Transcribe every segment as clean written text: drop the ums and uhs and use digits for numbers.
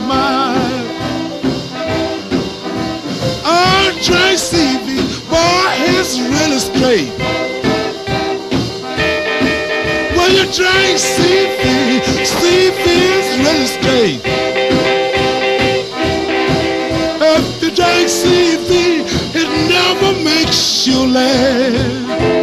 mind. I drink CV, boy, it's really straight. When you drink CV, CV is really straight. If you drink CV, it never makes you laugh.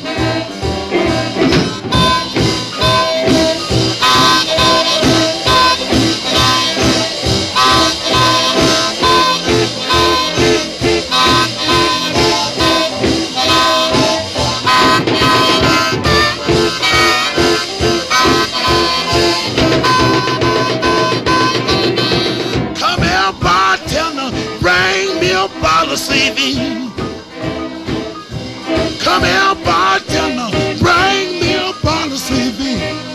CV. Come here, bartender, bring me a bottle of CV.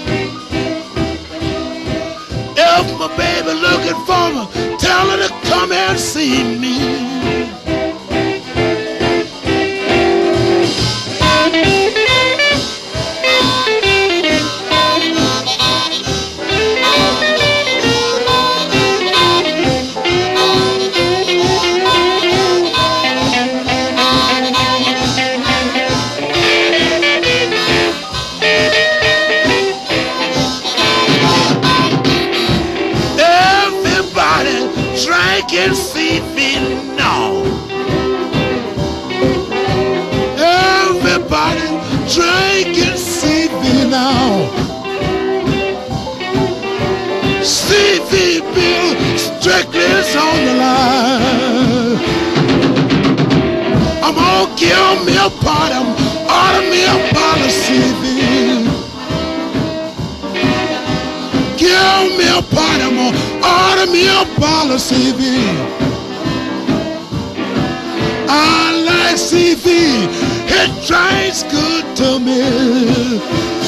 If my baby looking for me, tell her to come and see me. Drinking CV now. Everybody drinking CV now. CV bill strictly is on the line. I'm gonna give me a party, order me a bottle of CV. Give me a party, I'm gonna order me a bottle of CV. I like CV, it drinks good to me.